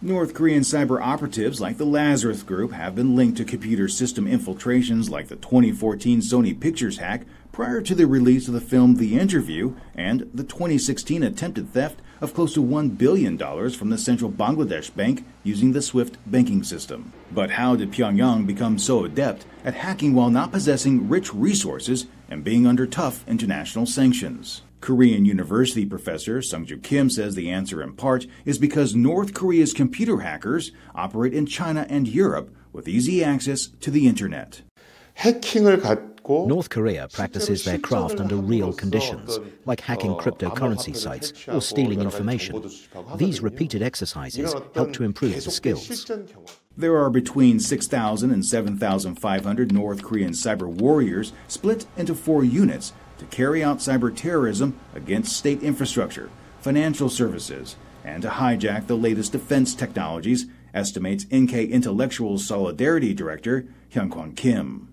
North Korean cyber operatives like the Lazarus Group have been linked to computer system infiltrations like the 2014 Sony Pictures hack prior to the release of the film The Interview and the 2016 attempted theft of close to $1 billion from the Central Bangladesh Bank using the SWIFT banking system. But how did Pyongyang become so adept at hacking while not possessing rich resources and being under tough international sanctions? Korean University professor Sungju Kim says the answer in part is because North Korea's computer hackers operate in China and Europe with easy access to the internet. North Korea practices their craft under real conditions, like hacking cryptocurrency sites or stealing information. These repeated exercises help to improve the skills. There are between 6,000 and 7,500 North Korean cyber warriors split into 4 units to carry out cyber terrorism against state infrastructure, financial services, and to hijack the latest defense technologies, estimates NK Intellectual Solidarity Director Hyun-Kwon Kim.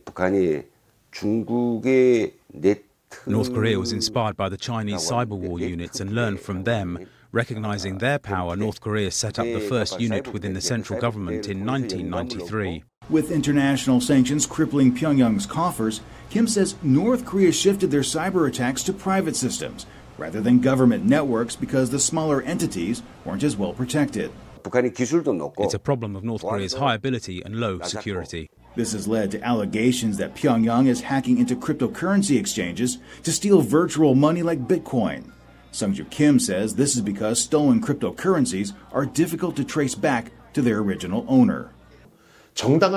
North Korea was inspired by the Chinese cyber war units and learned from them. Recognizing their power, North Korea set up the first unit within the central government in 1993. With international sanctions crippling Pyongyang's coffers, Kim says North Korea shifted their cyber attacks to private systems rather than government networks because the smaller entities weren't as well protected. It's a problem of North Korea's high ability and low security. This has led to allegations that Pyongyang is hacking into cryptocurrency exchanges to steal virtual money like Bitcoin. Sungju Kim says this is because stolen cryptocurrencies are difficult to trace back to their original owner. To earn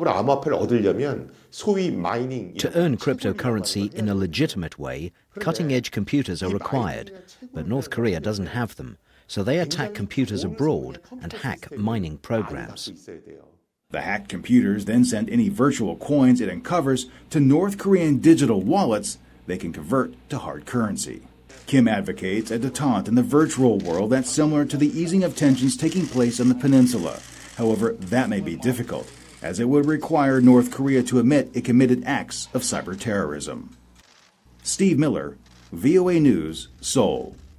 cryptocurrency in a legitimate way, cutting-edge computers are required, but North Korea doesn't have them, so they attack computers abroad and hack mining programs. The hacked computers then send any virtual coins it uncovers to North Korean digital wallets they can convert to hard currency. Kim advocates a detente in the virtual world that's similar to the easing of tensions taking place on the peninsula. However, that may be difficult, as it would require North Korea to admit it committed acts of cyber terrorism. Steve Miller, VOA News, Seoul.